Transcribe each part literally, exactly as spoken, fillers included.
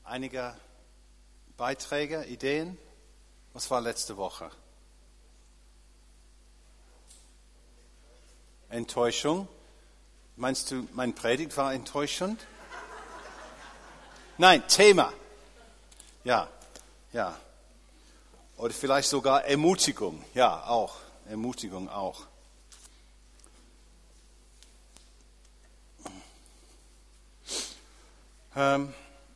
Einige Beiträge, Ideen? Was war letzte Woche? Enttäuschung. Meinst du, mein Predigt war enttäuschend? Nein, Thema. Ja, ja. Oder vielleicht sogar Ermutigung. Ja, auch. Ermutigung auch. Ähm.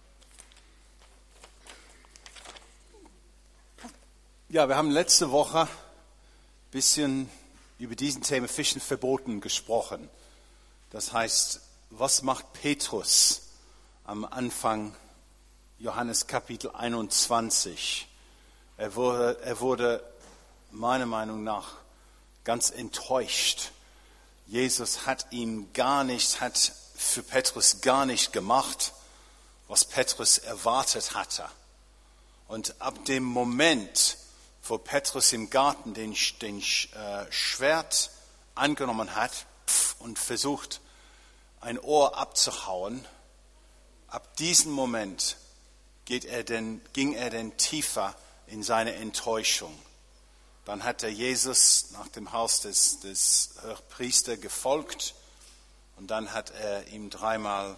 Ja, wir haben letzte Woche ein bisschen über diesen Thema Fischen verboten gesprochen. Das heißt, was macht Petrus am Anfang Johannes Kapitel einundzwanzig? Er wurde, er wurde meiner Meinung nach ganz enttäuscht. Jesus hat ihm gar nicht, hat für Petrus gar nicht gemacht, was Petrus erwartet hatte. Und ab dem Moment, wo Petrus im Garten den, den äh, Schwert angenommen hat pf, und versucht, ein Ohr abzuhauen, ab diesem Moment geht er denn, ging er denn tiefer in seine Enttäuschung. Dann hat er Jesus nach dem Haus des, des Priesters gefolgt und dann hat er ihm dreimal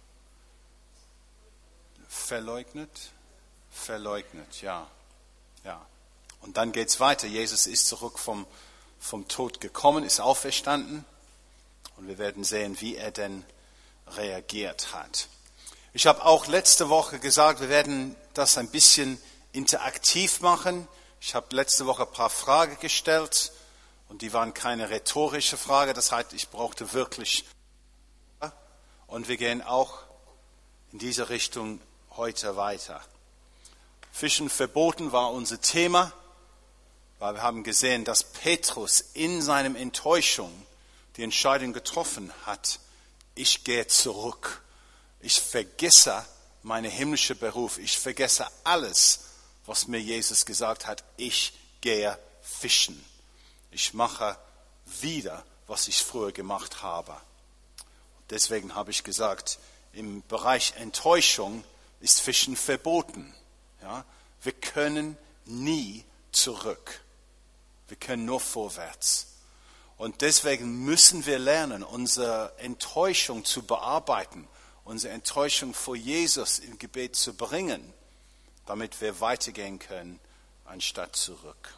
verleugnet. Verleugnet, ja, ja. Und dann geht's weiter. Jesus ist zurück vom, vom Tod gekommen, ist auferstanden. Und wir werden sehen, wie er denn reagiert hat. Ich habe auch letzte Woche gesagt, wir werden das ein bisschen interaktiv machen. Ich habe letzte Woche ein paar Fragen gestellt. Und die waren keine rhetorische Frage. Das heißt, ich brauchte wirklich. Und wir gehen auch in diese Richtung heute weiter. Fischen verboten war unser Thema. Weil wir haben gesehen, dass Petrus in seinem Enttäuschung die Entscheidung getroffen hat, ich gehe zurück. Ich vergesse meinen himmlischen Beruf. Ich vergesse alles, was mir Jesus gesagt hat. Ich gehe fischen. Ich mache wieder, was ich früher gemacht habe. Deswegen habe ich gesagt, im Bereich Enttäuschung ist Fischen verboten. Ja? Wir können nie zurück. Wir können nur vorwärts. Und deswegen müssen wir lernen, unsere Enttäuschung zu bearbeiten, unsere Enttäuschung vor Jesus im Gebet zu bringen, damit wir weitergehen können, anstatt zurück.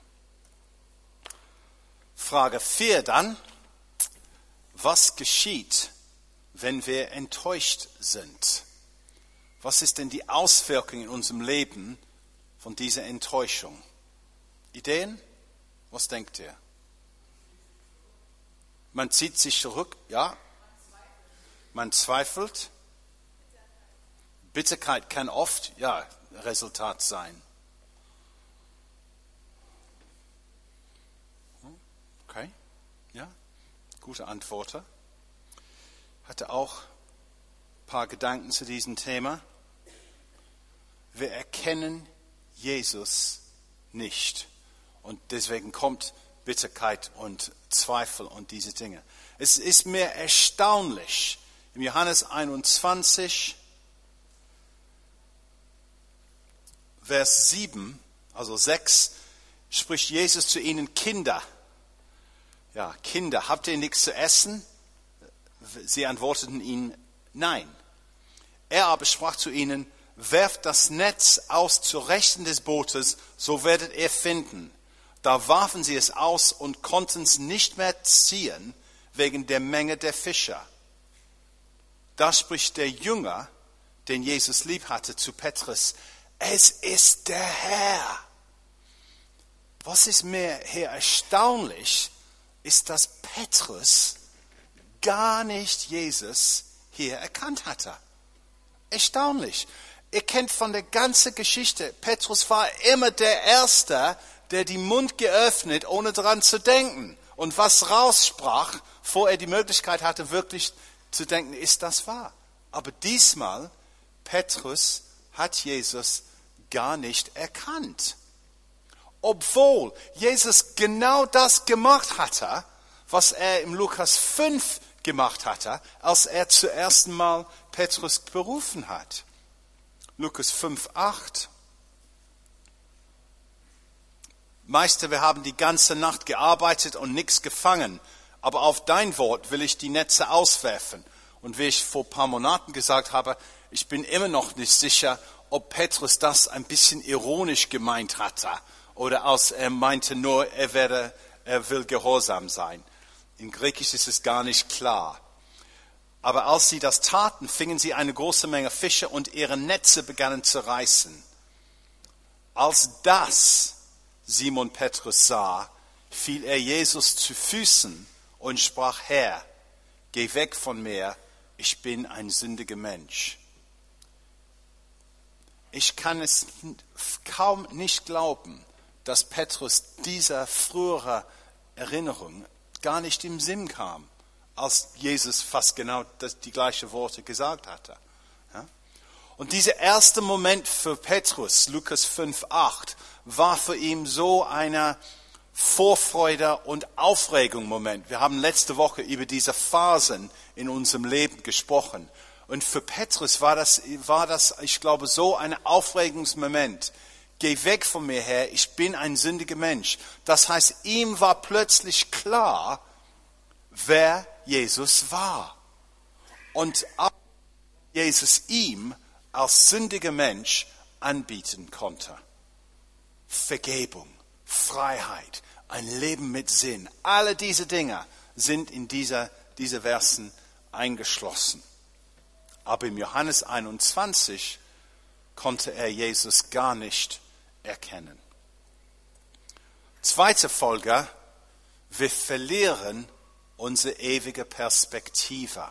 Frage vier dann. Was geschieht, wenn wir enttäuscht sind? Was ist denn die Auswirkung in unserem Leben von dieser Enttäuschung? Ideen? Was denkt ihr? Man zieht sich zurück, ja? Man zweifelt. Bitterkeit kann oft, ja, Resultat sein. Okay, ja, gute Antwort. Hatte auch ein paar Gedanken zu diesem Thema. Wir erkennen Jesus nicht. Und deswegen kommt Bitterkeit und Zweifel und diese Dinge. Es ist mir erstaunlich, im Johannes einundzwanzig, Vers sieben, also sechs, spricht Jesus zu ihnen, Kinder. Ja, Kinder, habt ihr nichts zu essen? Sie antworteten ihm, nein. Er aber sprach zu ihnen, werft das Netz aus zur Rechten des Bootes, so werdet ihr finden. Da warfen sie es aus und konnten es nicht mehr ziehen, wegen der Menge der Fischer. Da spricht der Jünger, den Jesus lieb hatte, zu Petrus, es ist der Herr. Was ist mir hier erstaunlich, ist, dass Petrus gar nicht Jesus hier erkannt hatte. Erstaunlich. Ihr kennt von der ganzen Geschichte, Petrus war immer der Erste, der den Mund geöffnet, ohne daran zu denken. Und was raussprach, bevor er die Möglichkeit hatte, wirklich zu denken, ist das wahr? Aber diesmal, Petrus hat Jesus gar nicht erkannt. Obwohl Jesus genau das gemacht hatte, was er im Lukas fünf gemacht hatte, als er zum ersten Mal Petrus berufen hat. Lukas fünf, acht. Meister, wir haben die ganze Nacht gearbeitet und nichts gefangen, aber auf dein Wort will ich die Netze auswerfen. Und wie ich vor ein paar Monaten gesagt habe, ich bin immer noch nicht sicher, ob Petrus das ein bisschen ironisch gemeint hatte oder aus, er meinte nur, er, werde, er will gehorsam sein. In Griechisch ist es gar nicht klar. Aber als sie das taten, fingen sie eine große Menge Fische und ihre Netze begannen zu reißen. Als das Simon Petrus sah, fiel er Jesus zu Füßen und sprach, Herr, geh weg von mir, ich bin ein sündiger Mensch. Ich kann es kaum nicht glauben, dass Petrus dieser frühere Erinnerung gar nicht im Sinn kam, als Jesus fast genau das, die gleichen Worte gesagt hatte. Ja? Und dieser erste Moment für Petrus, Lukas fünf, acht, war für ihn so ein Vorfreude und Aufregung-Moment. Wir haben letzte Woche über diese Phasen in unserem Leben gesprochen. Und für Petrus war das, war das, ich glaube, so ein Aufregungsmoment. Geh weg von mir her, ich bin ein sündiger Mensch. Das heißt, ihm war plötzlich klar, wer Jesus war. Und auch Jesus ihm als sündiger Mensch anbieten konnte. Vergebung, Freiheit, ein Leben mit Sinn. Alle diese Dinge sind in dieser, diese Versen eingeschlossen. Aber im Johannes einundzwanzig konnte er Jesus gar nicht erkennen. Zweite Folge, wir verlieren unsere ewige Perspektive.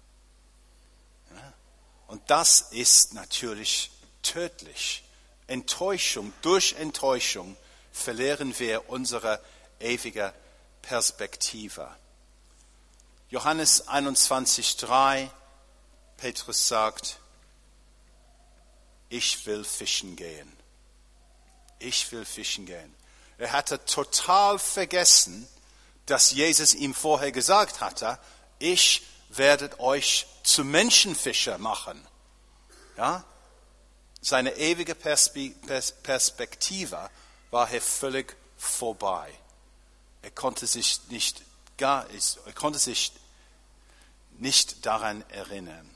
Und das ist natürlich tödlich. Enttäuschung, durch Enttäuschung verlieren wir unsere ewige Perspektive. Johannes einundzwanzig, drei, Petrus sagt, ich will fischen gehen. Ich will fischen gehen. Er hatte total vergessen, dass Jesus ihm vorher gesagt hatte, ich werde euch zu Menschenfischer machen. Ja? Seine ewige Perspektive war hier völlig vorbei. Er konnte sich nicht, gar, er konnte sich nicht daran erinnern.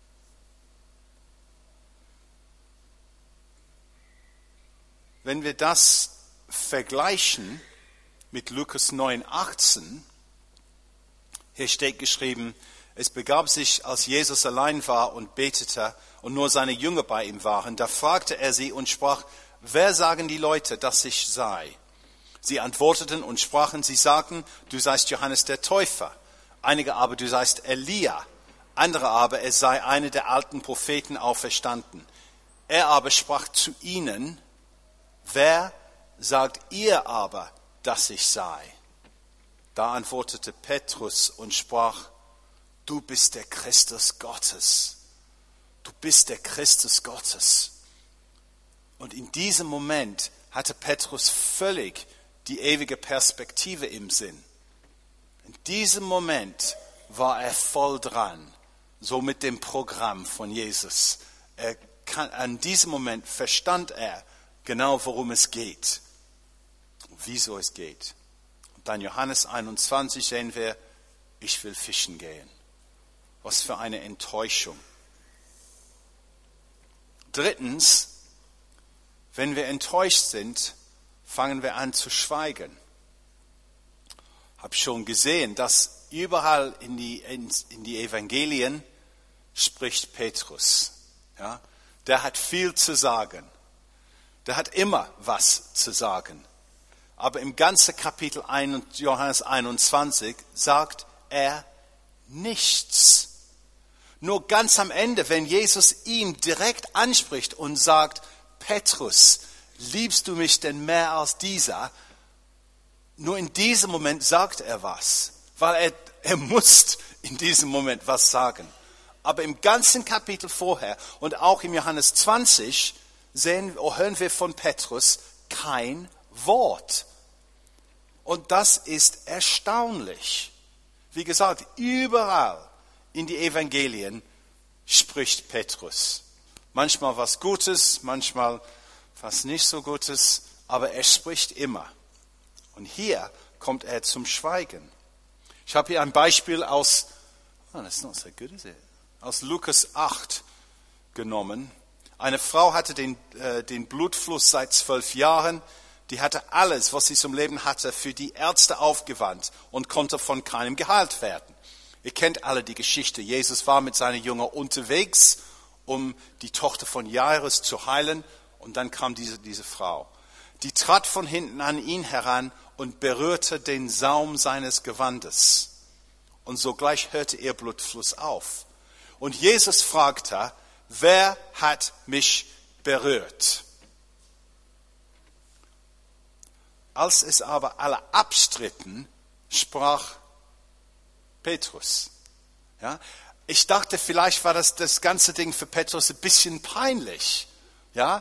Wenn wir das vergleichen mit Lukas neun, achtzehn, hier steht geschrieben, es begab sich, als Jesus allein war und betete und nur seine Jünger bei ihm waren, da fragte er sie und sprach, wer sagen die Leute, dass ich sei? Sie antworteten und sprachen, sie sagten, du seist Johannes der Täufer, einige aber, du seist Elia, andere aber, es sei einer der alten Propheten auferstanden. Er aber sprach zu ihnen, wer sagt ihr aber, dass ich sei? Da antwortete Petrus und sprach, du bist der Christus Gottes. Du bist der Christus Gottes. Und in diesem Moment hatte Petrus völlig die ewige Perspektive im Sinn. In diesem Moment war er voll dran, so mit dem Programm von Jesus. Er kann, an diesem Moment verstand er genau, worum es geht und wieso es geht. Und dann Johannes einundzwanzig sehen wir, ich will fischen gehen. Was für eine Enttäuschung. Drittens, wenn wir enttäuscht sind, fangen wir an zu schweigen. Ich habe schon gesehen, dass überall in die, in, in die Evangelien spricht Petrus. Ja? Der hat viel zu sagen. Der hat immer was zu sagen. Aber im ganzen Kapitel Johannes einundzwanzig sagt er nichts. Nur ganz am Ende, wenn Jesus ihn direkt anspricht und sagt, Petrus, liebst du mich denn mehr als dieser? Nur in diesem Moment sagt er was, weil er, er muss in diesem Moment was sagen. Aber im ganzen Kapitel vorher und auch im Johannes zwanzig sehen, hören wir von Petrus kein Wort. Und das ist erstaunlich. Wie gesagt, überall in die Evangelien spricht Petrus. Manchmal was Gutes, manchmal was nicht so Gutes, aber er spricht immer. Und hier kommt er zum Schweigen. Ich habe hier ein Beispiel aus, oh, that's not so good, is it? Aus Lukas acht genommen. Eine Frau hatte den, äh, den Blutfluss seit zwölf Jahren. Die hatte alles, was sie zum Leben hatte, für die Ärzte aufgewandt und konnte von keinem geheilt werden. Ihr kennt alle die Geschichte. Jesus war mit seinen Jüngern unterwegs, um die Tochter von Jairus zu heilen. Und dann kam diese, diese Frau. Die trat von hinten an ihn heran und berührte den Saum seines Gewandes. Und sogleich hörte ihr Blutfluss auf. Und Jesus fragte, wer hat mich berührt? Als es aber alle abstritten, sprach Petrus. Ja? Ich dachte, vielleicht war das, das ganze Ding für Petrus ein bisschen peinlich. Ja?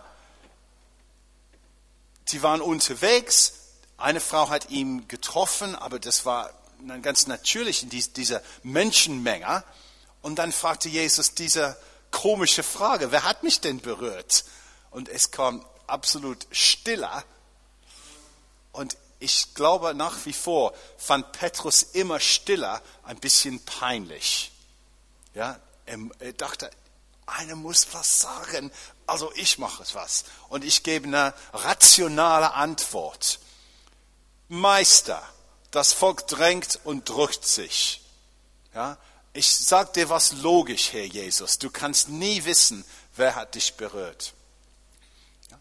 Sie waren unterwegs, eine Frau hat ihn getroffen, aber das war ganz natürlich in dieser Menschenmenge. Und dann fragte Jesus diese komische Frage, wer hat mich denn berührt? Und es kam absolut Stille. Und ich glaube nach wie vor, fand Petrus immer Stille ein bisschen peinlich. Ja, er dachte, einer muss was sagen, also ich mache was. Und ich gebe eine rationale Antwort. Meister, das Volk drängt und drückt sich. Ja, ich sage dir was logisch, Herr Jesus. Du kannst nie wissen, wer hat dich berührt. Ja.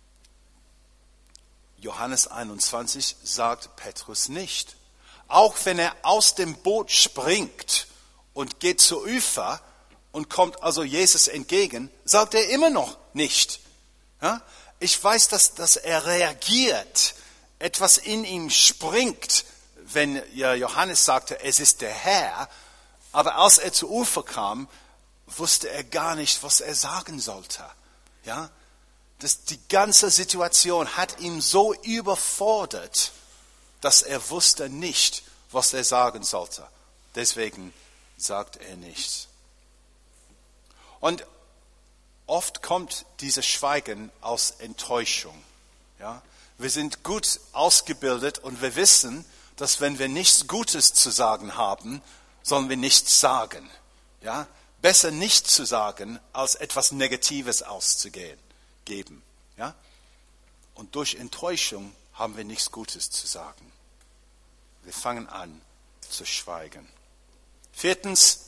Johannes einundzwanzig sagt Petrus nicht. Auch wenn er aus dem Boot springt und geht zur Ufer und kommt also Jesus entgegen, sagt er immer noch nicht. Ja. Ich weiß, dass, dass er reagiert, etwas in ihm springt, wenn Johannes sagte, es ist der Herr. Aber als er zu Ufer kam, wusste er gar nicht, was er sagen sollte. Ja? Das, die ganze Situation hat ihn so überfordert, dass er wusste nicht, was er sagen sollte. Deswegen sagt er nichts. Und oft kommt dieses Schweigen aus Enttäuschung. Ja? Wir sind gut ausgebildet und wir wissen, dass wenn wir nichts Gutes zu sagen haben, sollen wir nichts sagen. Ja? Besser nichts zu sagen, als etwas Negatives auszugeben. Ja? Und durch Enttäuschung haben wir nichts Gutes zu sagen. Wir fangen an zu schweigen. Viertens,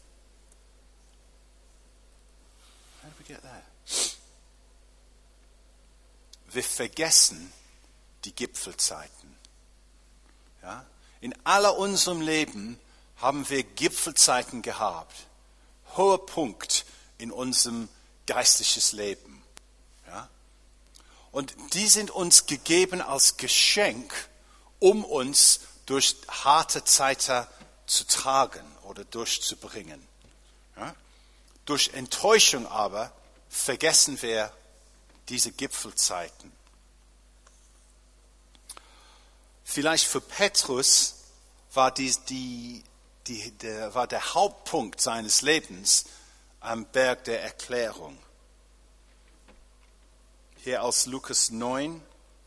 how did we get there? Wir vergessen die Gipfelzeiten. Ja? In aller unserem Leben haben wir Gipfelzeiten gehabt. Hoher Punkt in unserem geistliches Leben. Ja? Und die sind uns gegeben als Geschenk, um uns durch harte Zeiten zu tragen oder durchzubringen. Ja? Durch Enttäuschung aber vergessen wir diese Gipfelzeiten. Vielleicht für Petrus war, die, die, die, der, war der Hauptpunkt seines Lebens am Berg der Erklärung. Hier aus Lukas neun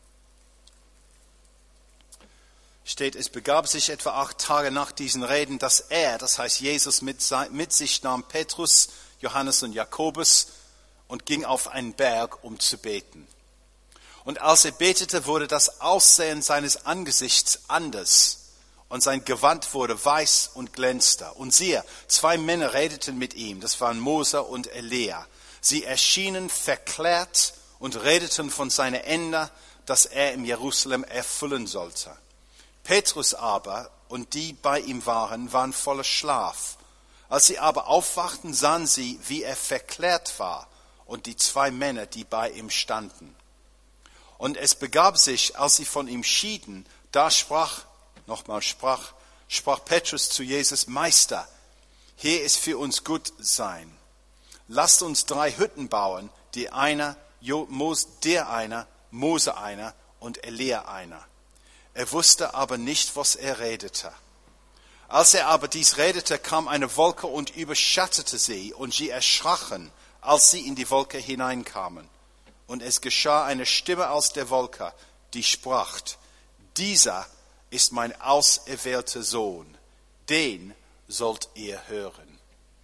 steht, es begab sich etwa acht Tage nach diesen Reden, dass er, das heißt Jesus, mit, mit sich nahm Petrus, Johannes und Jakobus und ging auf einen Berg, um zu beten. Und als er betete, wurde das Aussehen seines Angesichts anders und sein Gewand wurde weiß und glänzte. Und siehe, zwei Männer redeten mit ihm, das waren Mose und Elia. Sie erschienen verklärt und redeten von seinem Ende, das er in Jerusalem erfüllen sollte. Petrus aber und die bei ihm waren, waren voller Schlaf. Als sie aber aufwachten, sahen sie, wie er verklärt war und die zwei Männer, die bei ihm standen. Und es begab sich, als sie von ihm schieden, da sprach, nochmal sprach, sprach Petrus zu Jesus, Meister, hier ist für uns gut sein. Lasst uns drei Hütten bauen, die einer, der einer, Mose einer und Elia einer. Er wusste aber nicht, was er redete. Als er aber dies redete, kam eine Wolke und überschattete sie, und sie erschraken, als sie in die Wolke hineinkamen. Und es geschah eine Stimme aus der Wolke, die sprach, dieser ist mein auserwählter Sohn, den sollt ihr hören.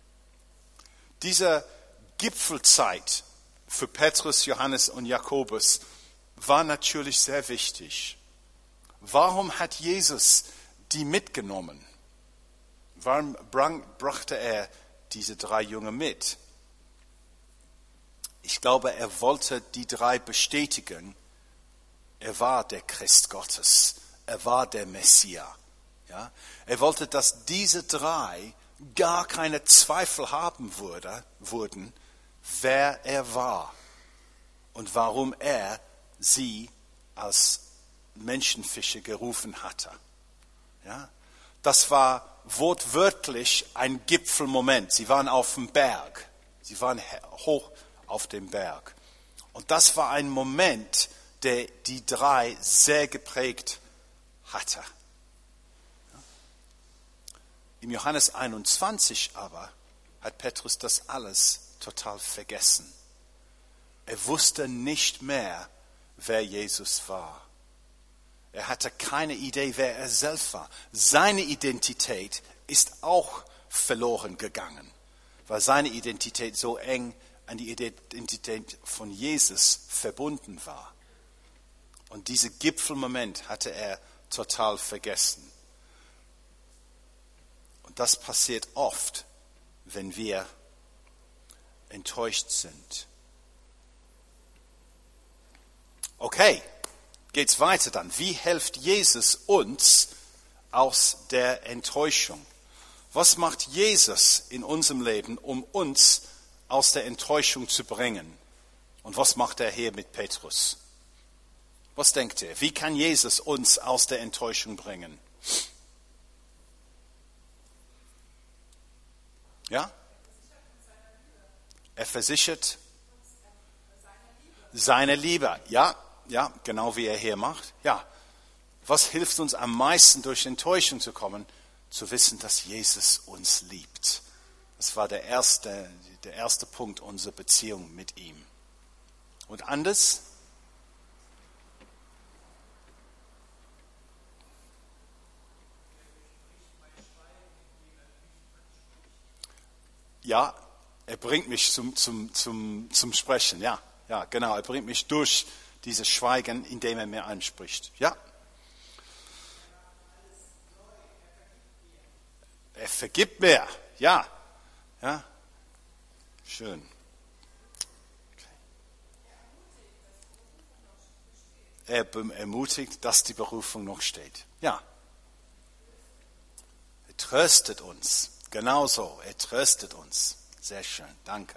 Diese Gipfelzeit für Petrus, Johannes und Jakobus war natürlich sehr wichtig. Warum hat Jesus die mitgenommen? Warum brachte er diese drei Jungen mit? Ich glaube, er wollte die drei bestätigen. Er war der Christ Gottes. Er war der Messias. Ja? Er wollte, dass diese drei gar keine Zweifel haben würde, wurden, wer er war und warum er sie als Menschenfischer gerufen hatte. Ja? Das war wortwörtlich ein Gipfelmoment. Sie waren auf dem Berg. Sie waren hoch auf dem Berg. Und das war ein Moment, der die drei sehr geprägt hatte. Im Johannes einundzwanzig aber hat Petrus das alles total vergessen. Er wusste nicht mehr, wer Jesus war. Er hatte keine Idee, wer er selbst war. Seine Identität ist auch verloren gegangen, weil seine Identität so eng an die Identität von Jesus verbunden war. Und diesen Gipfelmoment hatte er total vergessen. Und das passiert oft, wenn wir enttäuscht sind. Okay, geht's weiter dann. Wie hilft Jesus uns aus der Enttäuschung? Was macht Jesus in unserem Leben, um uns aus der Enttäuschung zu bringen? Und was macht er hier mit Petrus? Was denkt ihr? Wie kann Jesus uns aus der Enttäuschung bringen? Ja? Er versichert seine Liebe. Ja, ja, genau wie er hier macht. Ja. Was hilft uns am meisten, durch Enttäuschung zu kommen? Zu wissen, dass Jesus uns liebt. Das war der erste, der erste Punkt unserer Beziehung mit ihm. Und anders? Ja, er bringt mich zum, zum, zum, zum Sprechen. Ja, ja, genau. Er bringt mich durch dieses Schweigen, indem er mir anspricht. Ja. Er vergibt mir. Ja. Ja. Schön. Er ermutigt, dass die Berufung noch steht. Ja. Er tröstet uns. Genauso, er tröstet uns. Sehr schön, danke.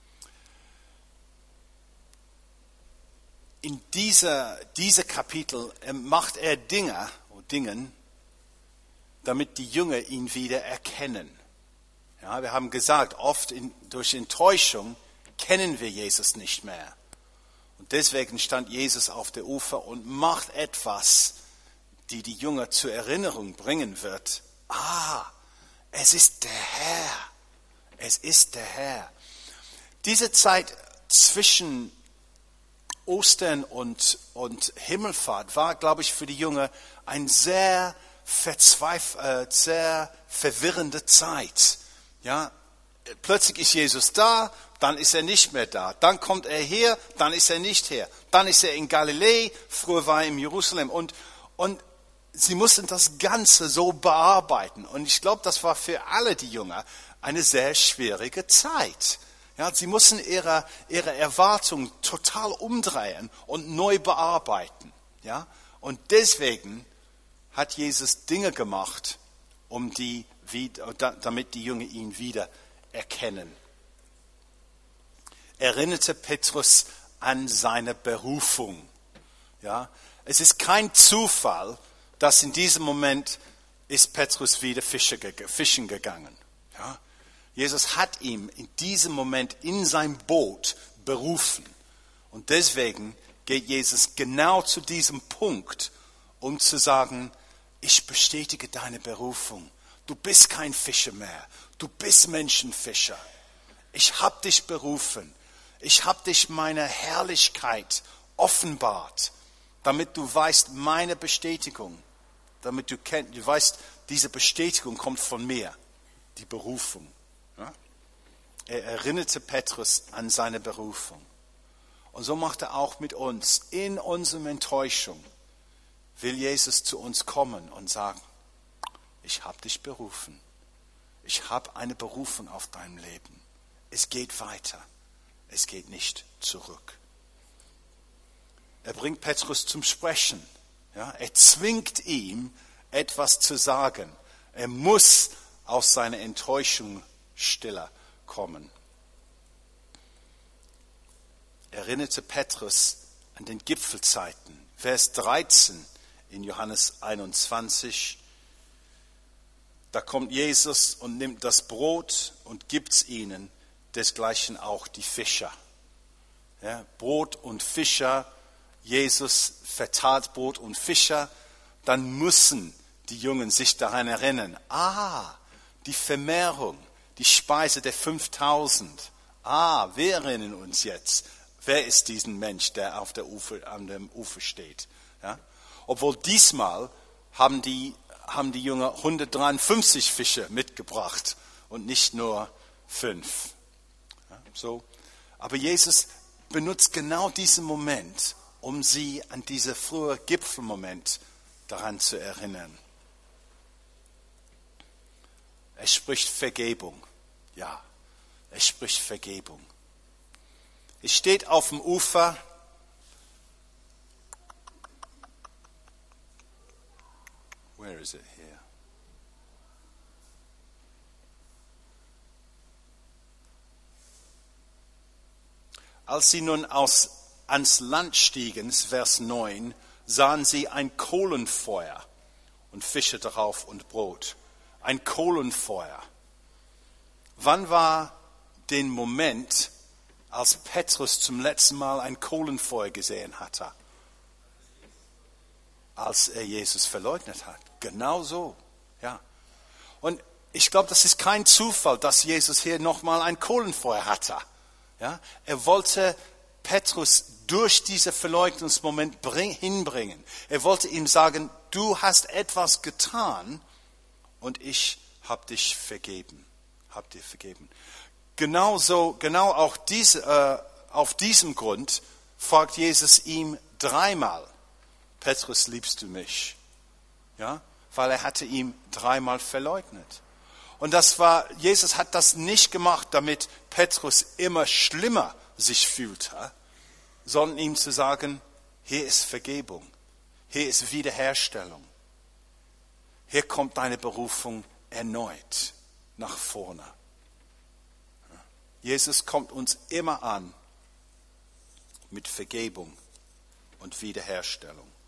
In dieser, dieser Kapitel macht er Dinge, Dingen, damit die Jünger ihn wieder erkennen. Ja, wir haben gesagt, oft in, durch Enttäuschung kennen wir Jesus nicht mehr. Und deswegen stand Jesus auf der Ufer und macht etwas, die die Jünger zur Erinnerung bringen wird. Ah, es ist der Herr. Es ist der Herr. Diese Zeit zwischen Ostern und, und Himmelfahrt war, glaube ich, für die Jünger eine sehr, verzweif- äh, sehr verwirrende Zeit. Ja, plötzlich ist Jesus da, dann ist er nicht mehr da. Dann kommt er her, dann ist er nicht hier. Dann ist er in Galiläa, früher war er in Jerusalem. Und, und sie mussten das Ganze so bearbeiten. Und ich glaube, das war für alle die Jünger eine sehr schwierige Zeit. Ja, sie mussten ihre, ihre Erwartungen total umdrehen und neu bearbeiten. Ja, und deswegen hat Jesus Dinge gemacht, um die, damit die Jünger ihn wieder erkennen. Erinnerte Petrus an seine Berufung. Ja, es ist kein Zufall, dass in diesem Moment ist Petrus wieder fischen gegangen. Ja? Jesus hat ihn in diesem Moment in sein Boot berufen. Und deswegen geht Jesus genau zu diesem Punkt, um zu sagen, ich bestätige deine Berufung. Du bist kein Fischer mehr. Du bist Menschenfischer. Ich habe dich berufen. Ich habe dich meine Herrlichkeit offenbart, damit du weißt, meine Bestätigung, damit du kennst, du weißt, diese Bestätigung kommt von mir, die Berufung. Ja? Er erinnerte Petrus an seine Berufung. Und so macht er auch mit uns. In unserer Enttäuschung will Jesus zu uns kommen und sagen, ich habe dich berufen. Ich habe eine Berufung auf deinem Leben. Es geht weiter. Es geht nicht zurück. Er bringt Petrus zum Sprechen. Ja, er zwingt ihn, etwas zu sagen. Er muss aus seiner Enttäuschung stiller kommen. Erinnerte Petrus an den Gipfelzeiten. Vers dreizehn in Johannes einundzwanzig. Da kommt Jesus und nimmt das Brot und gibt es ihnen, desgleichen auch die Fischer. Ja, Brot und Fischer, Jesus verteilt Brot und Fischer, dann müssen die Jungen sich daran erinnern, ah, die Vermehrung, die Speise der fünftausend, ah, wir erinnern uns jetzt, wer ist diesen Mensch, der auf der Ufer, an dem Ufer steht. Ja? Obwohl diesmal haben die, haben die Jünger hundertdreiundfünfzig Fische mitgebracht und nicht nur fünf. Ja, so. Aber Jesus benutzt genau diesen Moment, um sie an diesen frühen Gipfelmoment daran zu erinnern. Er spricht Vergebung. Ja, er spricht Vergebung. Es steht auf dem Ufer. Where is it here? Als sie nun aus, ans Land stiegen, Vers neun, sahen sie ein Kohlenfeuer und Fische darauf und Brot. Ein Kohlenfeuer. Wann war der Moment, als Petrus zum letzten Mal ein Kohlenfeuer gesehen hatte? Als er Jesus verleugnet hat. Genau so, ja. Und ich glaube, das ist kein Zufall, dass Jesus hier nochmal ein Kohlenfeuer hatte. Ja? Er wollte Petrus durch diesen Verleugnungsmoment bring, hinbringen. Er wollte ihm sagen, du hast etwas getan und ich habe dich vergeben. Hab dir vergeben. Genauso, genau auch diese, äh, auf diesem Grund fragt Jesus ihm dreimal, Petrus, liebst du mich? Ja, weil er hatte ihn dreimal verleugnet. Und das war, Jesus hat das nicht gemacht, damit Petrus immer schlimmer sich fühlte, sondern ihm zu sagen, hier ist Vergebung, hier ist Wiederherstellung, hier kommt deine Berufung erneut nach vorne. Jesus kommt uns immer an mit Vergebung und Wiederherstellung.